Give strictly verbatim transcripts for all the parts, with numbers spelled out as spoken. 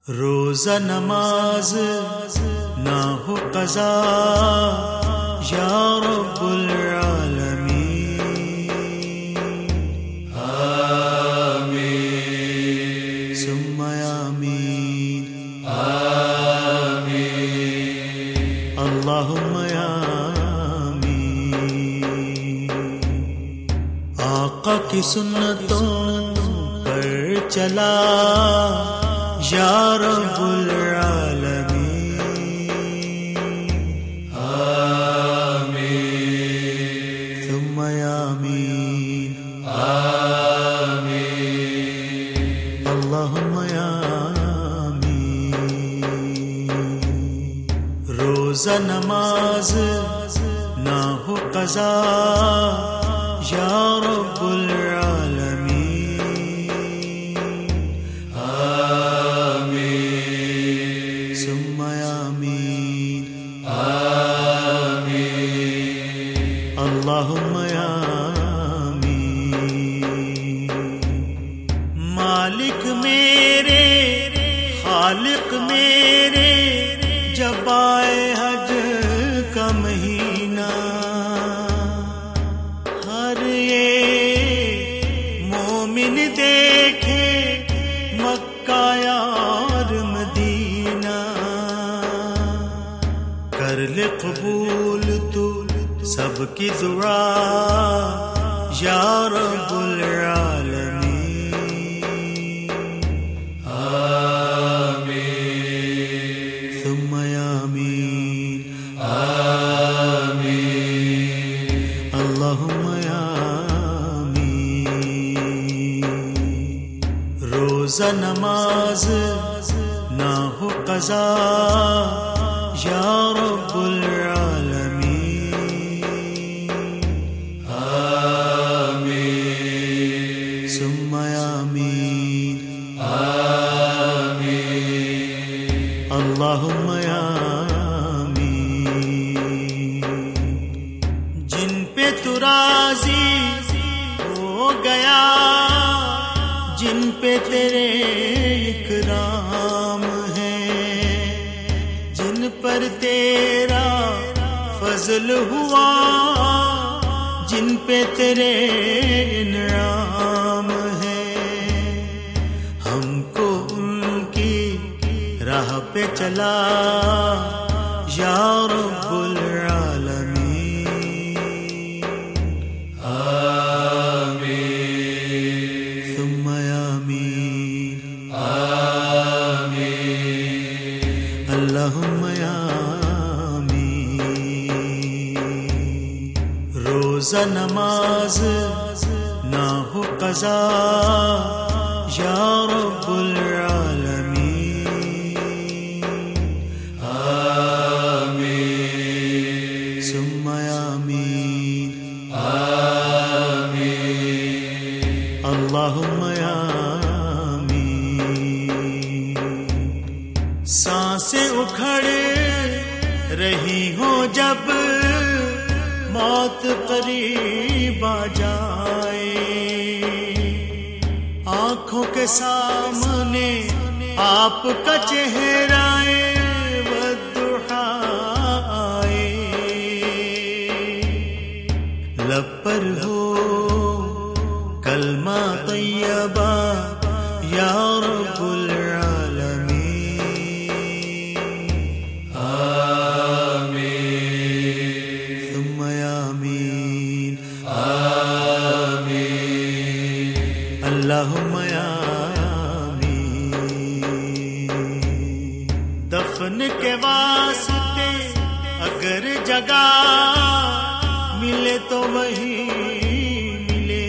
روزہ نماز نہ ہو قضا یا رب العالمین، آمین ثم آمین، آمین اللہم آمین۔ آقا کی سنتوں پر چلا یا رب العالمین، آمین ثم آمین، آمین اللہم آمین۔ روزہ نماز نہ ہو قضا یا رب العالمین، اللہم آمین۔ مالک میرے خالق میرے جب آئے حج کا مہینہ، ہر ایک مومن دیکھے مکہ اور مدینہ، کر لے قبول تو سب کی دعا یا رب العالمین، آمین ثم آمین، آمین اللہم آمین۔ روزہ نماز نہ ہو قضا یا رب العالمین، ثم آمین، آمین اللہم آمین۔ جن پہ تو راضی ہو گیا، جن پہ تیرے اکرام ہے، جن پر تیرا فضل ہوا، جن پہ تیرے انعام ہے، ہم کو ان کی راہ پہ چلا یا رب العالمین، آمین ثم آمین، آمین اللہم آمین۔ روزہ نماز نہ ہو قضا یا رب العالمین، آمین ثم آمین، آمین اللہم آمین۔ سانسیں اکھڑ رہی ہوں جب موت قریب آ جائے، آنکھوں کے سامنے آپ کا چہرہ والضحیٰ آئے، لب پر ہو کلمہ طیبہ یا رب العالمین، آمین ثم آمین، آمین اللہم آمین۔ دفن کے واسطے اگر جگہ ملے تو وہی ملے،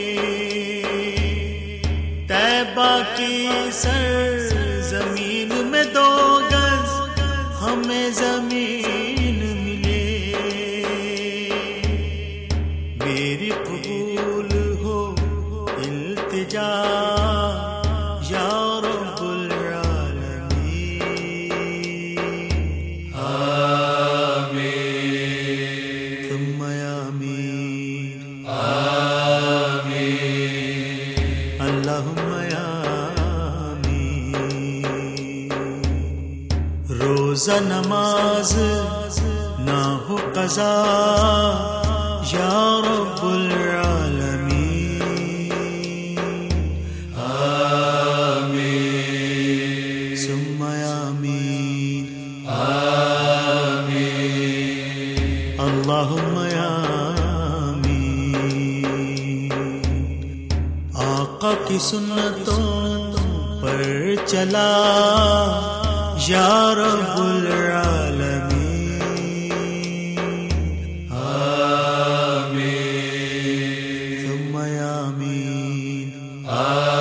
طیبہ کی سرزمین میں دو گز ہمیں زمین ملے، میری قبول ہو التجا یا رب العالمین، آمین ثم آمین، آمین اللہم آمین۔ روزہ نماز نہ ہو قضا یا رب العالمین آمین ثم آمین آمین اللہم آمین آقا کی سنتوں پر چلا یا رب العالمین آمین ثم آمین آمین